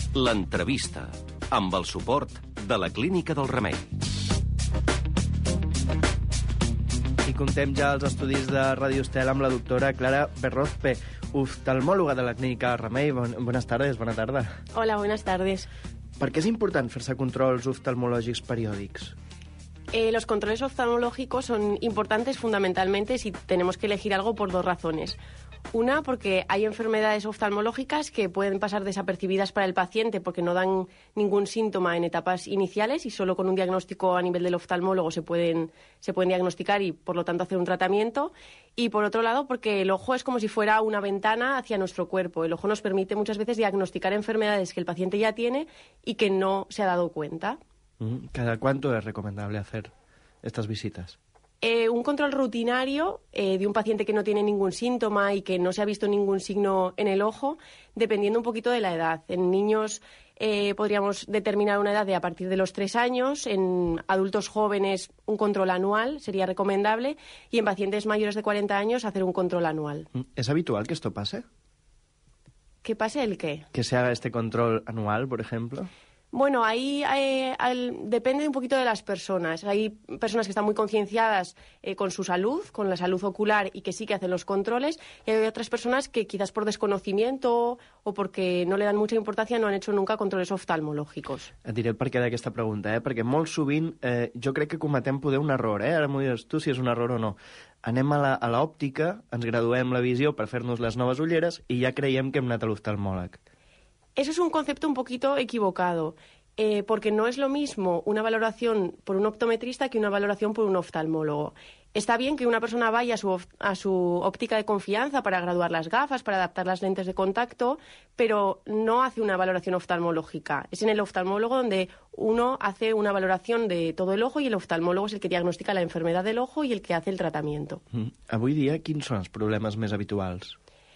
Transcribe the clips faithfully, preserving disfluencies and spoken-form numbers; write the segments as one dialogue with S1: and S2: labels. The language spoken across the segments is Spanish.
S1: L'entrevista, amb el suport de la Clínica del Remei.
S2: I contem ja els estudis de Radio Estel amb la doctora Clara Berrozpe, oftalmòloga de la Clínica del Remei. Bon, buenas tardes, bona tarda.
S3: Hola, buenas tardes.
S2: Per què és important fer-se controls oftalmològics periòdics?
S3: Eh, los controles oftalmológicos son importantes fundamentalmente si tenemos que elegir algo por dos razones. Una, porque hay enfermedades oftalmológicas que pueden pasar desapercibidas para el paciente porque no dan ningún síntoma en etapas iniciales y solo con un diagnóstico a nivel del oftalmólogo se pueden, se pueden diagnosticar y, por lo tanto, hacer un tratamiento. Y, por otro lado, porque el ojo es como si fuera una ventana hacia nuestro cuerpo. El ojo nos permite muchas veces diagnosticar enfermedades que el paciente ya tiene y que no se ha dado cuenta.
S2: ¿Cada cuánto es recomendable hacer estas visitas?
S3: Eh, un control rutinario eh, de un paciente que no tiene ningún síntoma y que no se ha visto ningún signo en el ojo, dependiendo un poquito de la edad. En niños eh, podríamos determinar una edad de a partir de los tres años, en adultos jóvenes un control anual sería recomendable y en pacientes mayores de cuarenta años hacer un control anual.
S2: ¿Es habitual que esto pase?
S3: ¿Que pase el qué?
S2: ¿Que se haga este control anual, por ejemplo?
S3: Bueno, ahí eh, al, depende un poquito de las personas. Hay personas que están muy concienciadas eh, con su salud, con la salud ocular y que sí que hacen los controles. Y hay otras personas que quizás por desconocimiento o porque no le dan mucha importancia no han hecho nunca controles oftalmològics.
S2: Et diré el perquè d'aquesta pregunta, eh? perquè molt sovint eh, jo crec que cometem poder un error. Eh? Ara m'ho diràs tu si és un error o no. Anem a l'òptica, ens graduem la visió per fer-nos les noves ulleres i ja creiem que hem anat a l'oftalmòleg.
S3: Eso es un concepto un poquito equivocado, eh, porque no es lo mismo una valoración por un optometrista que una valoración por un oftalmólogo. Está bien que una persona vaya a su, a su óptica de confianza para graduar las gafas, para adaptar las lentes de contacto, pero no hace una valoración oftalmológica. Es en el oftalmólogo donde uno hace una valoración de todo el ojo y el oftalmólogo es el que diagnostica la enfermedad del ojo y el que hace el tratamiento.
S2: Mm. Avui dia, quins són els problemes més habituals?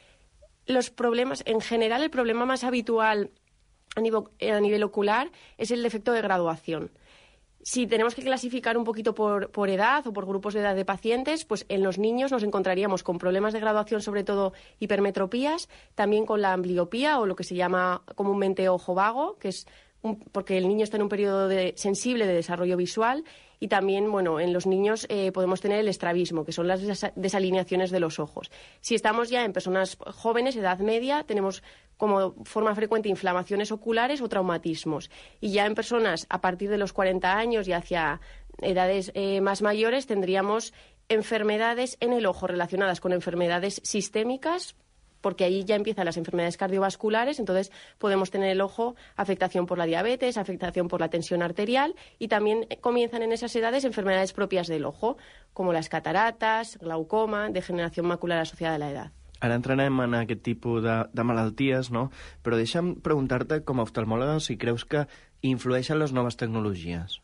S3: Los problemas, en general, el problema más habitual a nivel, a nivel ocular es el defecto de graduación. Si tenemos que clasificar un poquito por, por edad o por grupos de edad de pacientes, pues en los niños nos encontraríamos con problemas de graduación, sobre todo hipermetropías, también con la ambliopía o lo que se llama comúnmente ojo vago, que es un, porque el niño está en un periodo de, sensible de desarrollo visual. Y también, bueno, en los niños eh, podemos tener el estrabismo, que son las desalineaciones de los ojos. Si estamos ya en personas jóvenes, edad media, tenemos como forma frecuente inflamaciones oculares o traumatismos. Y ya en personas a partir de los cuarenta años y hacia edades eh, más mayores tendríamos enfermedades en el ojo relacionadas con enfermedades sistémicas, porque ahí ya empiezan las enfermedades cardiovasculares, entonces podemos tener el ojo afectación por la diabetes, afectación por la tensión arterial y también comienzan en esas edades enfermedades propias del ojo, como las cataratas, glaucoma, degeneración macular asociada a la edad.
S2: Ara entrarem en aquest tipus de, de malalties, no? Però deixa'm preguntar-te, com a oftalmòloga, si creus que influeixen les noves tecnologies.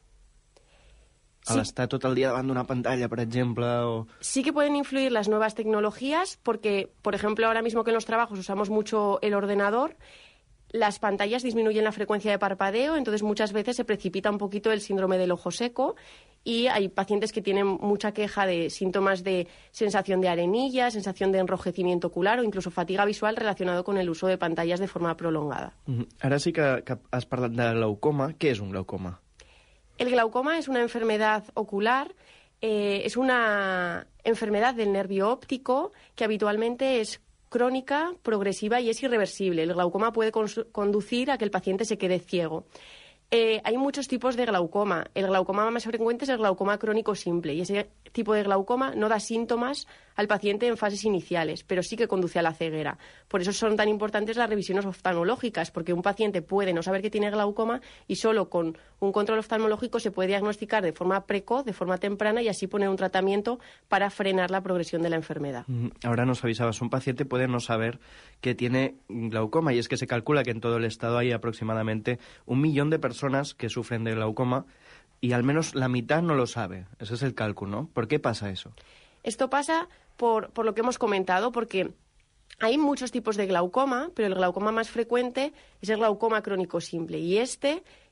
S3: Sí.
S2: Al estar tot el día davant d'una pantalla, por ejemplo. O...
S3: Sí que pueden influir las nuevas tecnologías porque, por ejemplo, ahora mismo que en los trabajos usamos mucho el ordenador, las pantallas disminuyen la frecuencia de parpadeo, entonces muchas veces se precipita un poquito el síndrome del ojo seco y hay pacientes que tienen mucha queja de síntomas de sensación de arenilla, sensación de enrojecimiento ocular o incluso fatiga visual relacionado con el uso de pantallas de forma prolongada.
S2: Mm-hmm. Ara sí que, que has parlat de glaucoma. Què és un glaucoma?
S3: El glaucoma es una enfermedad ocular, eh, es una enfermedad del nervio óptico que habitualmente es crónica, progresiva y es irreversible. El glaucoma puede conducir a que el paciente se quede ciego. Eh, hay muchos tipos de glaucoma. El glaucoma más frecuente es el glaucoma crónico simple y ese tipo de glaucoma no da síntomas al paciente en fases iniciales, pero sí que conduce a la ceguera. Por eso son tan importantes las revisiones oftalmológicas, porque un paciente puede no saber que tiene glaucoma y solo con un control oftalmológico se puede diagnosticar de forma precoz, de forma temprana y así poner un tratamiento para frenar la progresión de la enfermedad.
S2: Ahora nos avisabas, un paciente puede no saber que tiene glaucoma y es que se calcula que en todo el estado hay aproximadamente un millón de personas que sufren de glaucoma y al menos la mitad no lo sabe. Ese es el cálculo, ¿no? ¿Por qué pasa eso?
S3: Esto pasa por, por lo que hemos comentado, porque hay muchos tipos de glaucoma, pero el glaucoma más frecuente es el glaucoma crónico simple y este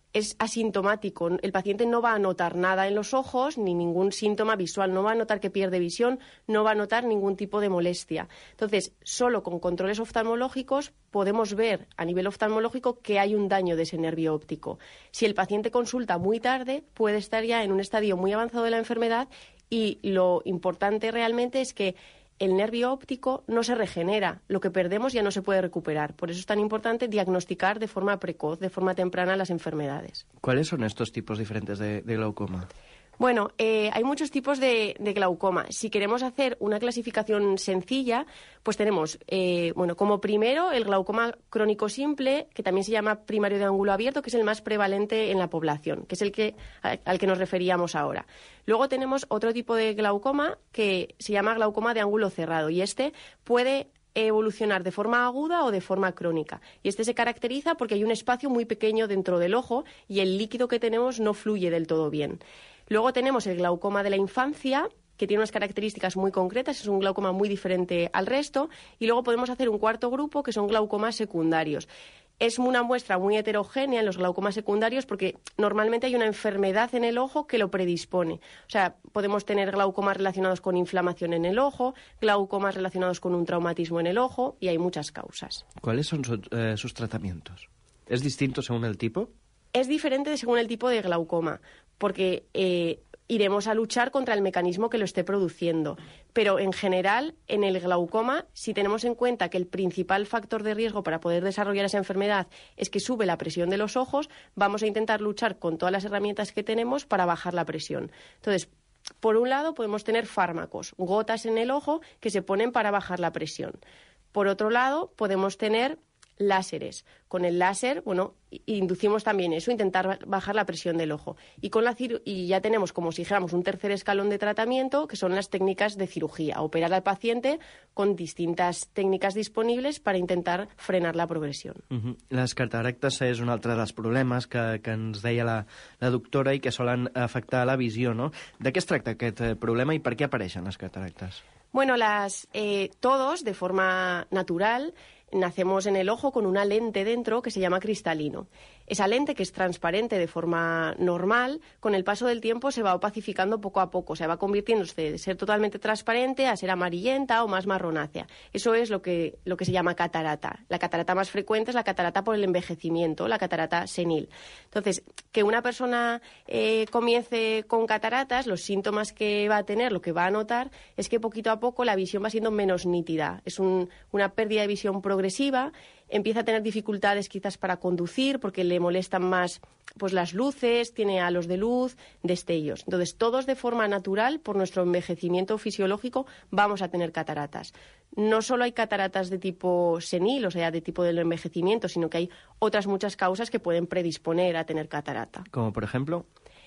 S3: es asintomático. El paciente no va a notar nada en los ojos, ni ningún síntoma visual, no va a notar que pierde visión, no va a notar ningún tipo de molestia. Entonces, solo con controles oftalmológicos podemos ver a nivel oftalmológico que hay un daño de ese nervio óptico. Si el paciente consulta muy tarde, puede estar ya en un estadio muy avanzado de la enfermedad, y lo importante realmente es que el nervio óptico no se regenera, lo que perdemos ya no se puede recuperar. Por eso es tan importante diagnosticar de forma precoz, de forma temprana las enfermedades.
S2: ¿Cuáles son estos tipos diferentes de, de glaucoma?
S3: Bueno, eh, hay muchos tipos de, de glaucoma. Si queremos hacer una clasificación sencilla, pues tenemos, eh, bueno, como primero el glaucoma crónico simple, que también se llama primario de ángulo abierto, que es el más prevalente en la población, que es el que al, al que nos referíamos ahora. Luego tenemos otro tipo de glaucoma que se llama glaucoma de ángulo cerrado, y este puede evolucionar de forma aguda o de forma crónica. Y este se caracteriza porque hay un espacio muy pequeño dentro del ojo y el líquido que tenemos no fluye del todo bien. Luego tenemos el glaucoma de la infancia, que tiene unas características muy concretas, es un glaucoma muy diferente al resto. Y luego podemos hacer un cuarto grupo, que son glaucomas secundarios. Es una muestra muy heterogénea en los glaucomas secundarios porque normalmente hay una enfermedad en el ojo que lo predispone. O sea, podemos tener glaucomas relacionados con inflamación en el ojo, glaucomas relacionados con un traumatismo en el ojo, y hay muchas causas.
S2: ¿Cuáles son su, eh, sus tratamientos? ¿Es distinto según el tipo?
S3: Es diferente según el tipo de glaucoma, porque eh, iremos a luchar contra el mecanismo que lo esté produciendo. Pero en general, en el glaucoma, si tenemos en cuenta que el principal factor de riesgo para poder desarrollar esa enfermedad es que sube la presión de los ojos, vamos a intentar luchar con todas las herramientas que tenemos para bajar la presión. Entonces, por un lado, podemos tener fármacos, gotas en el ojo que se ponen para bajar la presión. Por otro lado, podemos tener láseres. Con el láser, bueno, inducimos también eso, intentar bajar la presión del ojo. Y con la ciru- y ya tenemos, como si dijéramos, un tercer escalón de tratamiento, que son las técnicas de cirugía. Operar al paciente con distintas técnicas disponibles para intentar frenar la progressió.
S2: Uh-huh. Les cataractes és un altre dels problemes que, que ens deia la, la doctora i que solen afectar la visió, no? De què es tracta aquest eh, problema i per què apareixen les cataractes?
S3: Bueno, las, eh, todos, de forma natural, nacemos en el ojo con una lente dentro que se llama cristalino. Esa lente, que es transparente de forma normal, con el paso del tiempo se va opacificando poco a poco, se va convirtiéndose de ser totalmente transparente a ser amarillenta o más marronácea. Eso es lo que, lo que se llama catarata. La catarata más frecuente es la catarata por el envejecimiento, la catarata senil. Entonces, que una persona eh, comience con cataratas, los síntomas que va a tener, lo que va a notar, es que poquito a poco la visión va siendo menos nítida. Es un, una pérdida de visión progresiva. Empieza a tener dificultades quizás para conducir porque le molestan más pues las luces, tiene halos de luz, destellos. Entonces, todos de forma natural, por nuestro envejecimiento fisiológico, vamos a tener cataratas. No solo hay cataratas de tipo senil, o sea, de tipo del envejecimiento, sino que hay otras muchas causas que pueden predisponer a tener catarata.
S2: Como por ejemplo...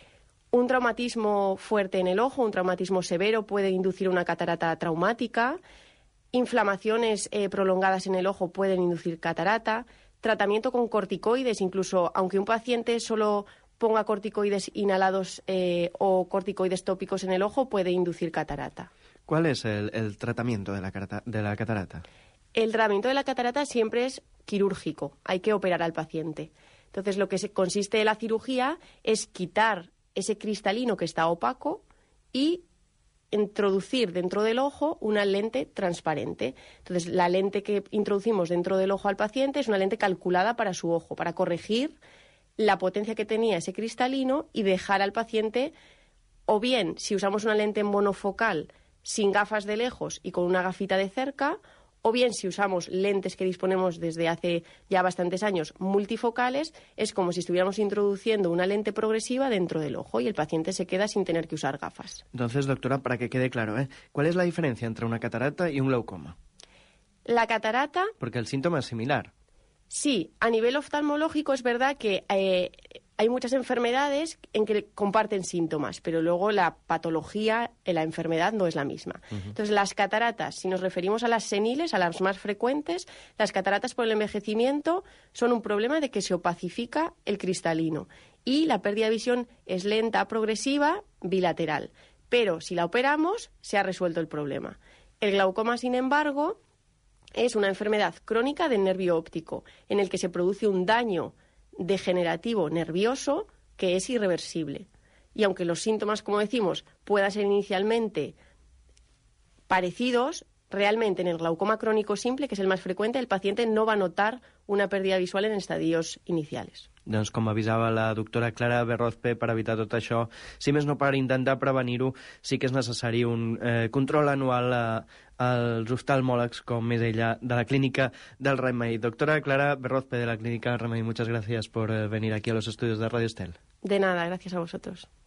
S3: Un traumatismo fuerte en el ojo, un traumatismo severo puede inducir una catarata traumática. Inflamaciones eh, prolongadas en el ojo pueden inducir catarata. Tratamiento con corticoides, incluso aunque un paciente solo ponga corticoides inhalados eh, o corticoides tópicos en el ojo, puede inducir catarata.
S2: ¿Cuál es el, el tratamiento de la, de la catarata?
S3: El tratamiento de la catarata siempre es quirúrgico, hay que operar al paciente. Entonces, lo que se, consiste en la cirugía es quitar ese cristalino que está opaco y introducir dentro del ojo una lente transparente. Entonces, la lente que introducimos dentro del ojo al paciente es una lente calculada para su ojo, para corregir la potencia que tenía ese cristalino y dejar al paciente, o bien, si usamos una lente monofocal sin gafas de lejos y con una gafita de cerca, o bien si usamos lentes que disponemos desde hace ya bastantes años multifocales, es como si estuviéramos introduciendo una lente progresiva dentro del ojo y el paciente se queda sin tener que usar gafas.
S2: Entonces, doctora, para que quede claro, ¿eh? ¿cuál es la diferencia entre una catarata y un glaucoma?
S3: La catarata...
S2: Porque el síntoma es similar.
S3: Sí, a nivel oftalmológico es verdad que eh, hay muchas enfermedades en que comparten síntomas, pero luego la patología en la enfermedad no es la misma. Uh-huh. Entonces, las cataratas, si nos referimos a las seniles, a las más frecuentes, las cataratas por el envejecimiento son un problema de que se opacifica el cristalino y la pérdida de visión es lenta, progresiva, bilateral. Pero si la operamos, se ha resuelto el problema. El glaucoma, sin embargo, es una enfermedad crónica del nervio óptico, en el que se produce un daño degenerativo nervioso que es irreversible. Y aunque los síntomas, como decimos, puedan ser inicialmente parecidos, realmente en el glaucoma crónico simple, que és el més freqüent, el pacient no va notar una pèrdua visual en estadios inicials.
S2: Doncs com avisava la doctora Clara Berrozpe, per evitar tot això, si més no per intentar prevenir-ho, sí que és necessari un eh, control anual a, als oftalmòlegs, com és ella, de la clínica del Remei. Doctora Clara Berrozpe, de la clínica del Remei, muchas gracias por eh, venir aquí a los estudios de Radio Estel.
S3: De nada, gracias a vosotros.